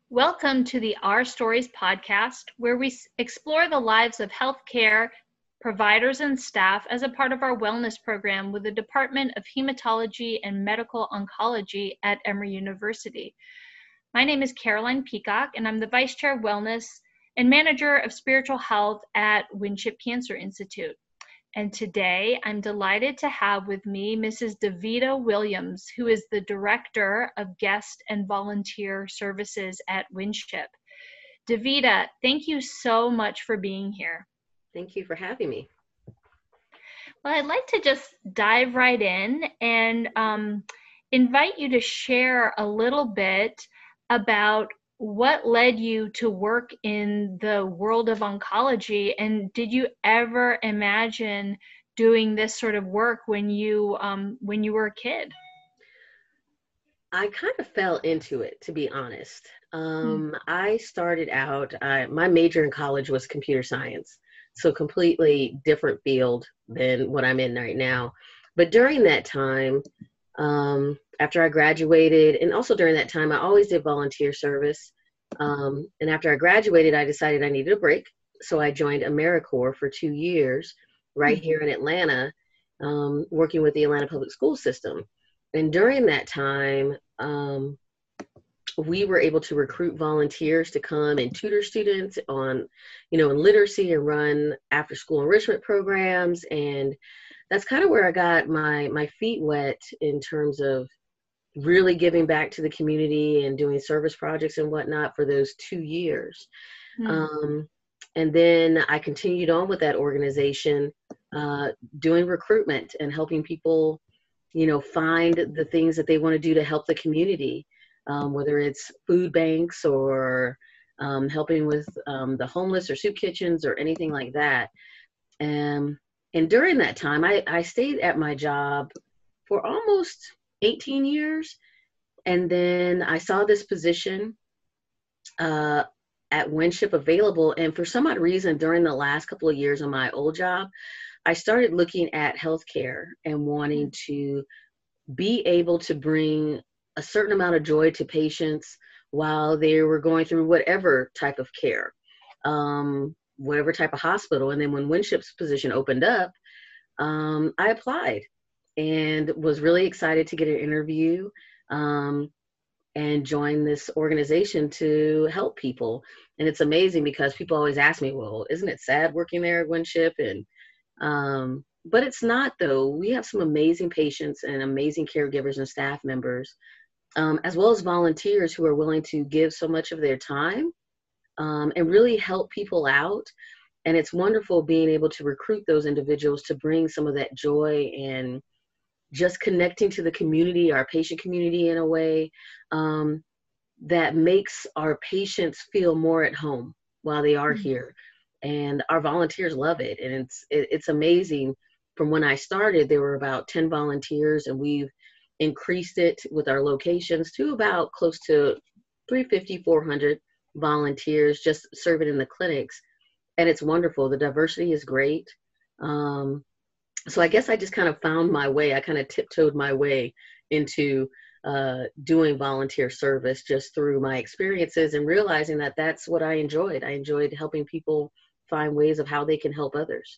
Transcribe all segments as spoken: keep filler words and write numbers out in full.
Welcome to the Our Stories podcast, where we explore the lives of healthcare providers and staff as a part of our wellness program with the Department of Hematology and Medical Oncology at Emory University. My name is Caroline Peacock, and I'm the Vice Chair of Wellness and Manager of Spiritual Health at Winship Cancer Institute. And today I'm delighted to have with me Missus Davida Williams, who is the Director of Guest and Volunteer Services at Winship. Davida, thank you so much for being here. Thank you for having me. Well, I'd like to just dive right in and um, invite you to share a little bit about what led you to work in the world of oncology, and did you ever imagine doing this sort of work when you um, when you were a kid? I kind of fell into it, to be honest. Um, mm. I started out, I, my major in college was computer science, so completely different field than what I'm in right now. But during that time, um, after I graduated, and also during that time, I always did volunteer service. Um, and after I graduated, I decided I needed a break. So I joined AmeriCorps for two years right here in Atlanta, um, working with the Atlanta Public School System. And during that time, um, we were able to recruit volunteers to come and tutor students on, you know, in literacy and run after school enrichment programs. And that's kind of where I got my, my feet wet in terms of really giving back to the community and doing service projects and whatnot for those two years. Mm. Um, and then I continued on with that organization, uh, doing recruitment and helping people, you know, find the things that they want to do to help the community, um, whether it's food banks or um, helping with um, the homeless or soup kitchens or anything like that. Um, and during that time, I, I stayed at my job for almost eighteen years. And then I saw this position uh, at Winship available. And for some odd reason, during the last couple of years of my old job, I started looking at healthcare and wanting to be able to bring a certain amount of joy to patients while they were going through whatever type of care, um, whatever type of hospital. And then when Winship's position opened up, um, I applied and was really excited to get an interview um, and join this organization to help people. And it's amazing because people always ask me, well, isn't it sad working there at Winship? And um, but it's not, though. We have some amazing patients and amazing caregivers and staff members, um, as well as volunteers who are willing to give so much of their time um, and really help people out. And it's wonderful being able to recruit those individuals to bring some of that joy and just connecting to the community, our patient community, in a way um, that makes our patients feel more at home while they are mm-hmm. here. And our volunteers love it. And it's it, it's amazing. From when I started, there were about ten volunteers, and we've increased it with our locations to about close to three fifty, four hundred volunteers just serving in the clinics. And it's wonderful. The diversity is great. Um, So I guess I just kind of found my way. I kind of tiptoed my way into uh, doing volunteer service just through my experiences and realizing that that's what I enjoyed. I enjoyed helping people find ways of how they can help others.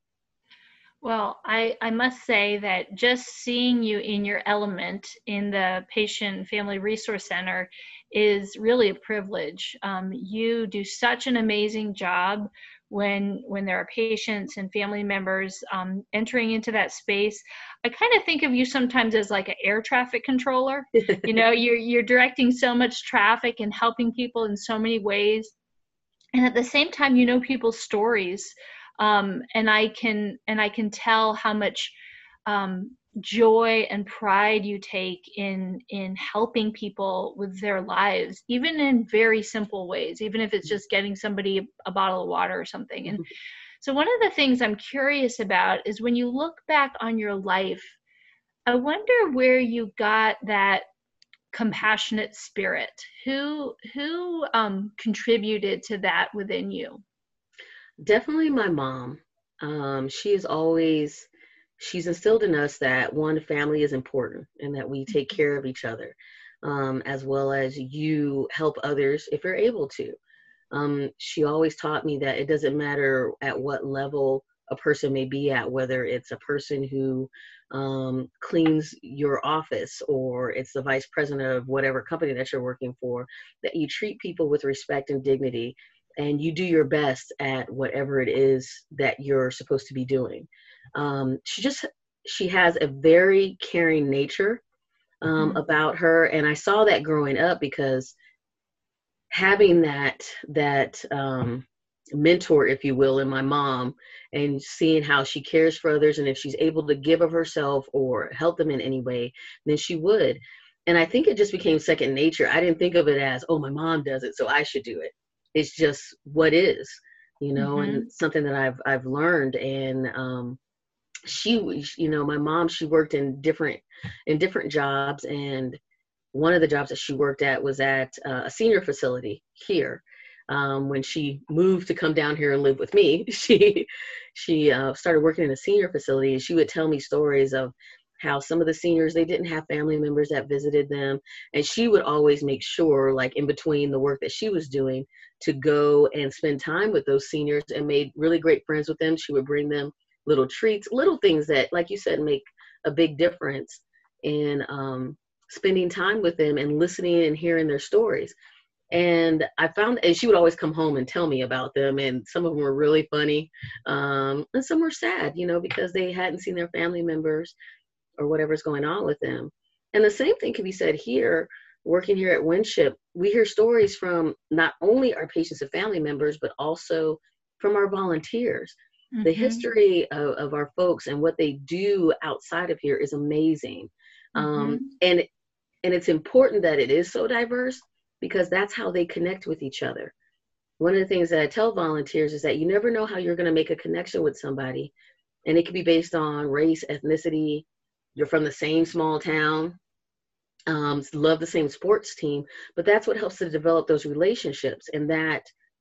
Well, I, I must say that just seeing you in your element in the Patient and Family Resource Center is really a privilege. Um, you do such an amazing job when when there are patients and family members um, entering into that space. I kind of think of you sometimes as like an air traffic controller. You know, you're you're directing so much traffic and helping people in so many ways. And at the same time, you know people's stories. Um, and I can and I can tell how much um, joy and pride you take in in helping people with their lives, even in very simple ways, even if it's just getting somebody a bottle of water or something. And so one of the things I'm curious about is when you look back on your life, I wonder where you got that compassionate spirit. Who who um, contributed to that within you? Definitely my mom. Um, she is always, she's instilled in us that one, family is important and that we take care of each other. um, as well as you help others if you're able to. Um, she always taught me that it doesn't matter at what level a person may be at, whether it's a person who um, cleans your office or it's the vice president of whatever company that you're working for, that you treat people with respect and dignity, and you do your best at whatever it is that you're supposed to be doing. Um, she just, she has a very caring nature um, Mhm. about her. And I saw that growing up because having that that um, mentor, if you will, in my mom, and seeing how she cares for others, and if she's able to give of herself or help them in any way, then she would. And I think it just became second nature. I didn't think of it as, oh, my mom does it, so I should do it. It's just what is, you know, and Mhm. something that I've I've learned. And um, she, was- you know, my mom, she worked in different in different jobs, and one of the jobs that she worked at was at uh, a senior facility here. Um, when she moved to come down here and live with me, she she uh, started working in a senior facility, and she would tell me stories of how some of the seniors, they didn't have family members that visited them, and she would always make sure, like in between the work that she was doing, to go and spend time with those seniors and made really great friends with them. She would bring them little treats, little things that, like you said, make a big difference in um, spending time with them and listening and hearing their stories. And I found, and she would always come home and tell me about them. And some of them were really funny. Um, and some were sad, you know, because they hadn't seen their family members or whatever's going on with them. And the same thing can be said here, working here at Winship. We hear stories from not only our patients and family members, but also from our volunteers. The Mhm. history of, of our folks and what they do outside of here is amazing. Um, Mhm. and and it's important that it is so diverse because that's how they connect with each other. One of the things that I tell volunteers is that you never know how you're going to make a connection with somebody. And it can be based on race, ethnicity, you're from the same small town, um, love the same sports team, but that's what helps to develop those relationships. And that,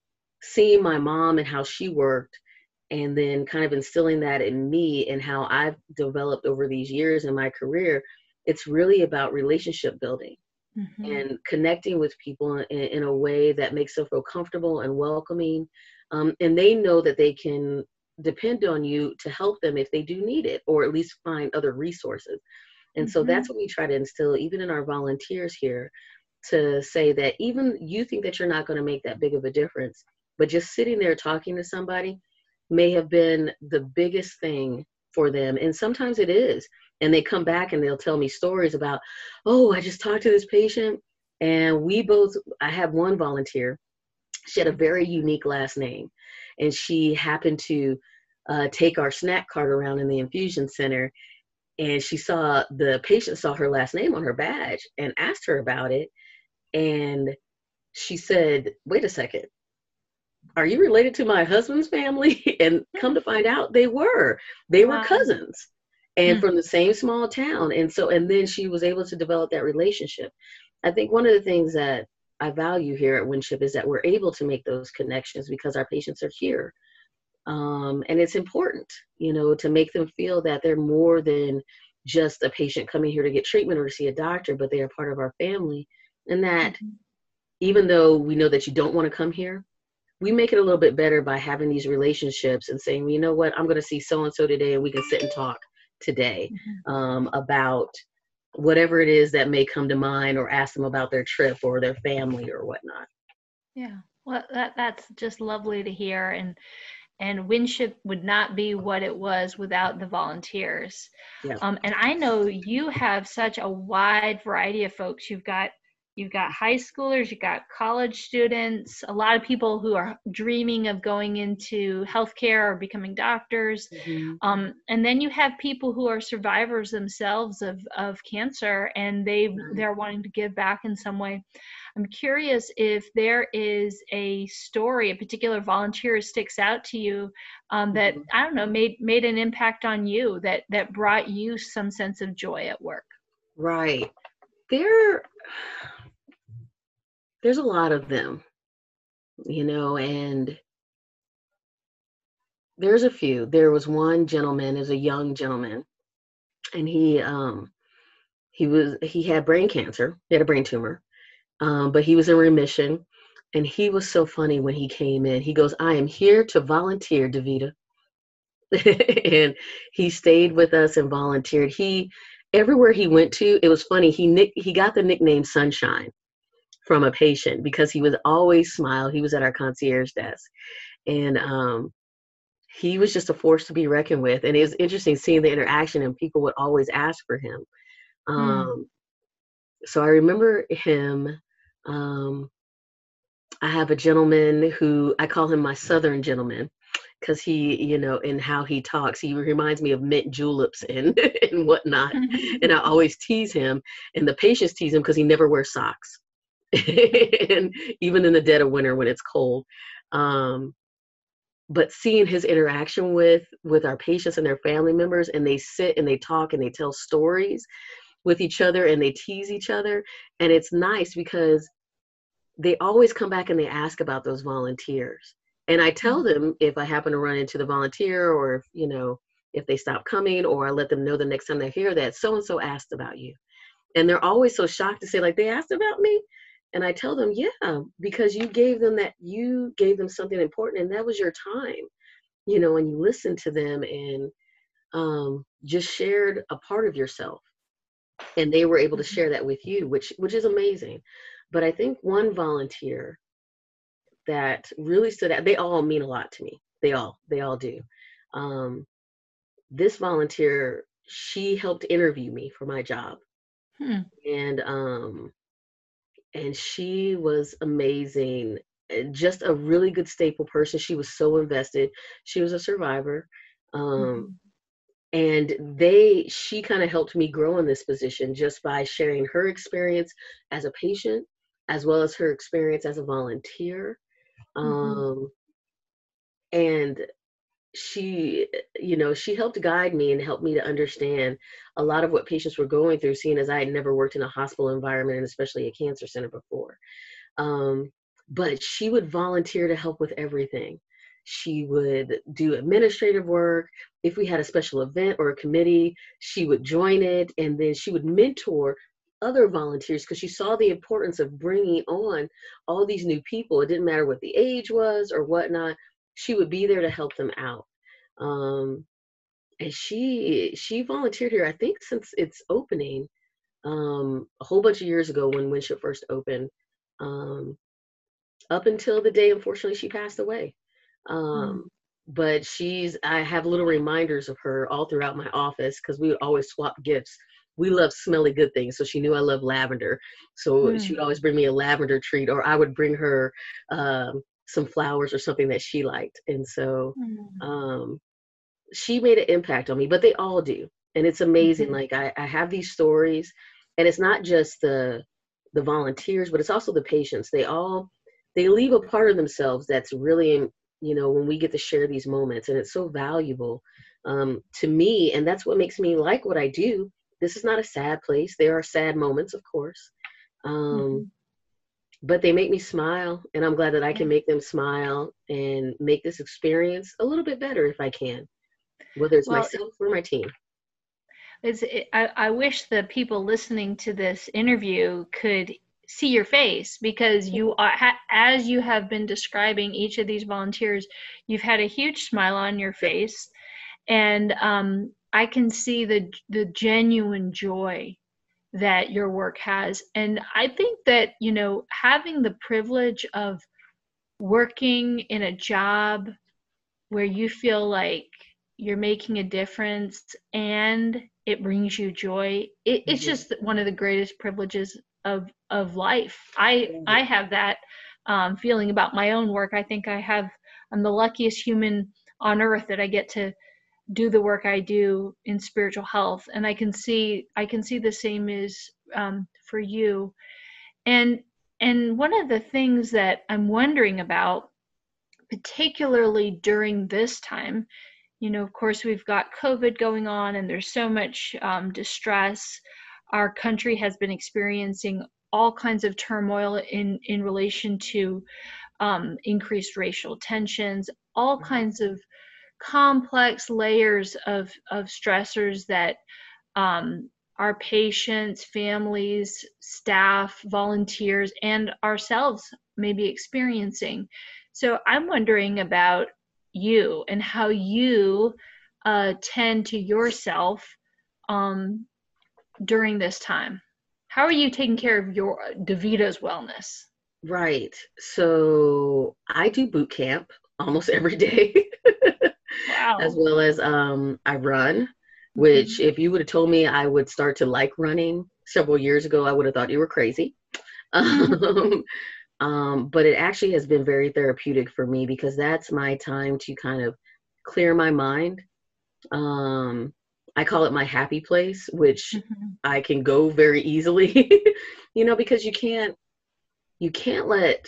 seeing my mom and how she worked, and then kind of instilling that in me and how I've developed over these years in my career, it's really about relationship building Mhm. and connecting with people in, in a way that makes them feel comfortable and welcoming. Um, and they know that they can depend on you to help them if they do need it, or at least find other resources. And so that's Mhm. what we try to instill, even in our volunteers here, to say that even you think that you're not going to make that big of a difference, but just sitting there talking to somebody may have been the biggest thing for them. And sometimes it is. And they come back and they'll tell me stories about, oh, I just talked to this patient. And we both, I have one volunteer, she had a very unique last name. And she happened to uh, take our snack cart around in the infusion center. And she saw, the patient saw her last name on her badge and asked her about it. And she said, wait a second, are you related to my husband's family? And come to find out, they were. They were Wow. cousins and Hmm. from the same small town. And so, and then she was able to develop that relationship. I think one of the things that I value here at Winship is that we're able to make those connections because our patients are here. Um, and it's important, you know, to make them feel that they're more than just a patient coming here to get treatment or to see a doctor, but they are part of our family. And that Mhm. even though we know that you don't want to come here, we make it a little bit better by having these relationships and saying, well, you know what, I'm going to see so and so today, and we can sit and talk today Mhm. um, about whatever it is that may come to mind, or ask them about their trip or their family or whatnot. Yeah. Well, that that's just lovely to hear, and and Winship would not be what it was without the volunteers. Yeah. Um, and I know you have such a wide variety of folks. You've got you've got high schoolers, you've got college students, a lot of people who are dreaming of going into healthcare or becoming doctors. Mm-hmm. Um, and then you have people who are survivors themselves of, of cancer, and they Right. they're wanting to give back in some way. I'm curious if there is a story, a particular volunteer sticks out to you, um, that Mm-hmm. I don't know made made an impact on you, that that brought you some sense of joy at work. Right. There, there's a lot of them, you know, and there's a few. There was one gentleman, is a young gentleman, and he um He was he had brain cancer. He had a brain tumor, um, but he was in remission. And he was so funny when he came in. He goes, "I am here to volunteer, Davita." And he stayed with us and volunteered. He everywhere he went to, it was funny. He nick he got the nickname Sunshine from a patient because he was always smile. He was at our concierge desk, and um, he was just a force to be reckoned with. And it was interesting seeing the interaction, and people would always ask for him. Mm. Um, so I remember him. Um, I have a gentleman who I call him my Southern gentleman because he, you know, in how he talks, he reminds me of mint juleps and and whatnot. And I always tease him, and the patients tease him because he never wears socks, and even in the dead of winter when it's cold. Um, but seeing his interaction with with our patients and their family members, and they sit and they talk and they tell stories with each other and they tease each other, and it's nice because they always come back and they ask about those volunteers. And I tell them if I happen to run into the volunteer, or if, you know, if they stop coming, or I let them know the next time they hear that so and so asked about you. And they're always so shocked to say, like, they asked about me. And I tell them, yeah, because you gave them that, you gave them something important, and that was your time, you know, and you listened to them and um, just shared a part of yourself. And they were able to share that with you, which which is amazing. But I think one volunteer that really stood out, they all mean a lot to me. They all, they all do. Um, this volunteer, she helped interview me for my job. Hmm. And um, and she was amazing. and Just a really good staple person. She was so invested. She was a survivor. Um, Mhm. and they, she kind of helped me grow in this position just by sharing her experience as a patient, as well as her experience as a volunteer. Mhm. Um, and she, you know, she helped guide me and help me to understand a lot of what patients were going through, seeing as I had never worked in a hospital environment and especially a cancer center before. Um, but she would volunteer to help with everything. She would do administrative work. If we had a special event or a committee, she would join it, and then she would mentor other volunteers because she saw the importance of bringing on all these new people. It didn't matter what the age was or whatnot. She would be there to help them out. Um, and she she volunteered here, I think, since its opening, um, a whole bunch of years ago when Winship first opened. Um, up until the day, unfortunately, she passed away. Mm. Um, but she's, I have little reminders of her all throughout my office because we would always swap gifts. We love smelly good things. So she knew I love lavender. So she Mm. would always bring me a lavender treat, or I would bring her um, some flowers or something that she liked. And so Mm. um, she made an impact on me, but they all do. And it's amazing. Mhm. Like I, I have these stories, and it's not just the the volunteers, but it's also the patients. They all they leave a part of themselves that's really, you know, when we get to share these moments, and it's so valuable um, to me, and that's what makes me like what I do. This is not a sad place. There are sad moments, of course, um, Mhm. but they make me smile, and I'm glad that I Yeah. can make them smile and make this experience a little bit better if I can, whether it's Well, myself or my team. it's, it, I, I wish the people listening to this interview could see your face because you are, ha- as you have been describing each of these volunteers, you've had a huge smile on your face, and um, I can see the the genuine joy that your work has. And I think that, you know, having the privilege of working in a job where you feel like you're making a difference and it brings you joy, it, it's Mhm. just one of the greatest privileges of of life. i i Right. have that um, feeling about my own work. I think I have, I'm the luckiest human on earth that I get to do the work I do in spiritual health, and I can see I can see the same is um, for you. And and one of the things that I'm wondering about, particularly during this time, you know, of course, we've got COVID going on, and there's so much um, distress. Our country has been experiencing all kinds of turmoil in in relation to um, increased racial tensions, all Mhm. kinds of complex layers of of stressors that um, our patients, families, staff, volunteers, and ourselves may be experiencing. So I'm wondering about you and how you uh, tend to yourself um, during this time. How are you taking care of your DaVita's wellness? Right. So I do boot camp almost every day, as Wow. well as um, I run, which Mhm. if you would have told me I would start to like running several years ago, I would have thought you were crazy. Um, um, but it actually has been very therapeutic for me because that's my time to kind of clear my mind. Um, I call it my happy place, which Mhm. I can go very easily, you know, because you can't you can't let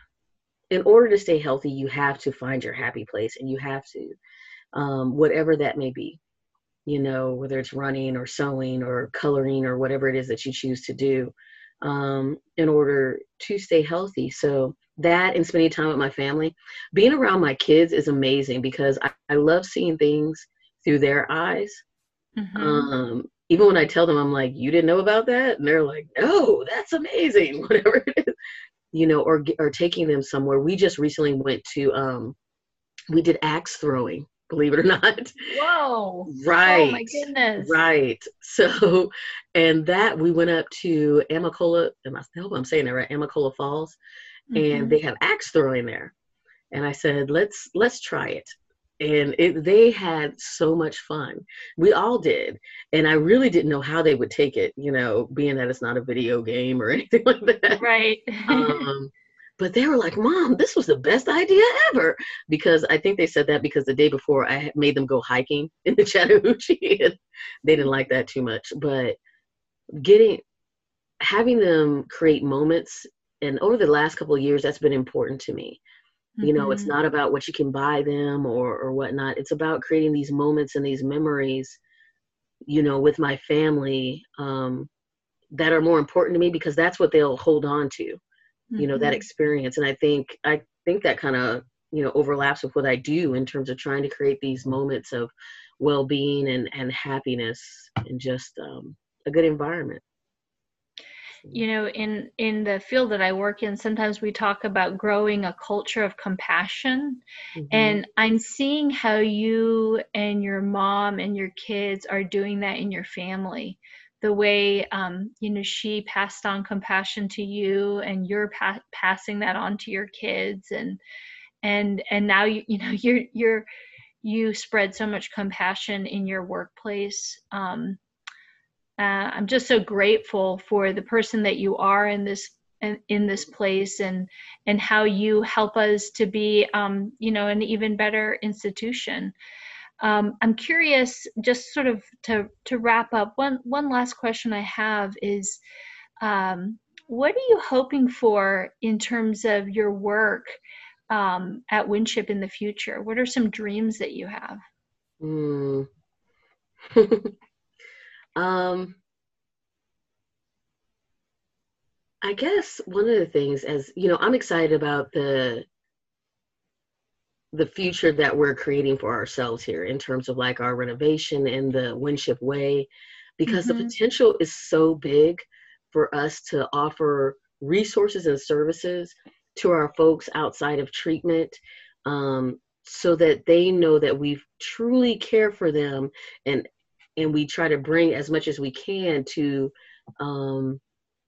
in order to stay healthy, you have to find your happy place and you have to, um, whatever that may be, you know, whether it's running or sewing or coloring or whatever it is that you choose to do, um, in order to stay healthy. So that and spending time with my family, being around my kids is amazing because I, I love seeing things through their eyes. Mhm. Um, even when I tell them, I'm like, you didn't know about that? And they're like, no, that's amazing, whatever it is, you know, or, or taking them somewhere. We just recently went to, um, we did axe throwing, believe it or not. Whoa. Oh my Right, goodness. right. So, and that we went up to Amacola, am I, I hope I'm saying that right, Amacola Falls, and Mhm. they have axe throwing there. And I said, let's let's try it. And it, they had so much fun. We all did. And I really didn't know how they would take it, you know, being that it's not a video game or anything like that. Right. Um, but they were like, Mom, this was the best idea ever. Because I think they said that because the day before I had made them go hiking in the Chattahoochee. And they didn't like that too much. But getting, having them create moments, and over the last couple of years, that's been important to me. You know, it's Mhm. not about what you can buy them or, or whatnot. It's about creating these moments and these memories, you know, with my family, um, that are more important to me because that's what they'll hold on to, you know, that Mhm. experience. And I think I think that kind of, you know, overlaps with what I do in terms of trying to create these moments of well-being and, and happiness and just um, a good environment. You know, in in the field that I work in, sometimes we talk about growing a culture of compassion, Mm-hmm. and I'm seeing how you and your mom and your kids are doing that in your family. The way, um, you know, she passed on compassion to you, and you're pa- passing that on to your kids, and and and now you you know you're you're you spread so much compassion in your workplace. Um, uh, I'm just so grateful for the person that you are in this in, in this place, and and how you help us to be, um, you know, an even better institution. Um, I'm curious, just sort of to to wrap up. One one last question I have is, um, what are you hoping for in terms of your work um, at Winship in the future? What are some dreams that you have? Mm. um, I guess one of the things, as you know, I'm excited about the the future that we're creating for ourselves here in terms of like our renovation and the Winship Way, because the Mm-hmm. potential is so big for us to offer resources and services to our folks outside of treatment, um, so that they know that we truly care for them, and and we try to bring as much as we can to, um,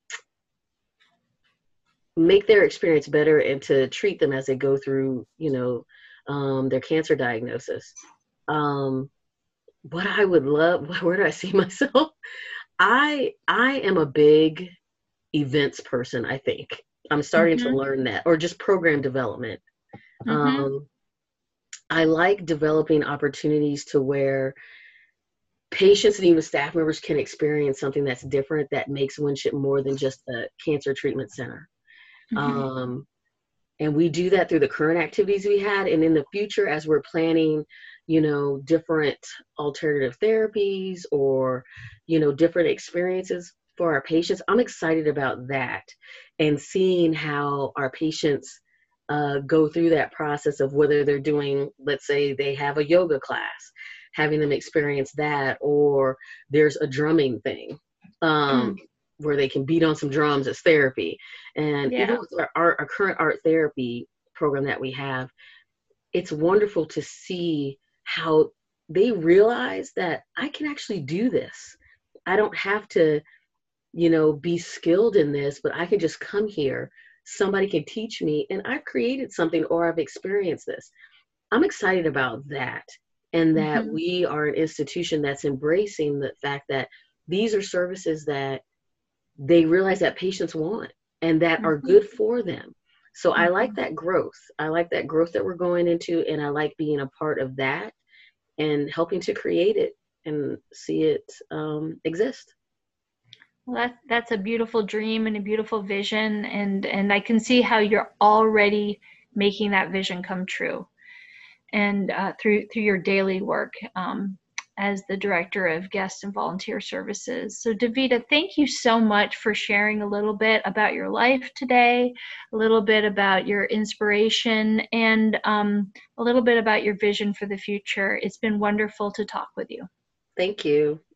make their experience better and to treat them as they go through, you know, um, their cancer diagnosis. Um, what I would love, where do I see myself? I I am a big events person, I think. I'm starting to Mm-hmm. learn that, or just program development. Mm-hmm. Um, I like developing opportunities to where patients and even staff members can experience something that's different that makes Winship more than just a cancer treatment center. Mm-hmm. Um, and we do that through the current activities we had, and in the future as we're planning, you know, different alternative therapies or, you know, different experiences for our patients. I'm excited about that and seeing how our patients uh, go through that process of whether they're doing, let's say they have a yoga class, having them experience that, or there's a drumming thing, um, Mm. where they can beat on some drums as therapy. And even Yeah. with our, our, our current art therapy program that we have, it's wonderful to see how they realize that I can actually do this. I don't have to, you know, be skilled in this, but I can just come here. Somebody can teach me, and I've created something or I've experienced this. I'm excited about that, and that Hmm. we are an institution that's embracing the fact that these are services that they realize that patients want and that are Hmm. good for them. So I like Hmm. that growth. I like that growth that we're going into, and I like being a part of that and helping to create it and see it um, exist. Well, that, that's a beautiful dream and a beautiful vision, and and I can see how you're already making that vision come true, and uh, through through your daily work um, as the director of guest and volunteer services. So, Davida, thank you so much for sharing a little bit about your life today, a little bit about your inspiration, and um, a little bit about your vision for the future. It's been wonderful to talk with you. Thank you.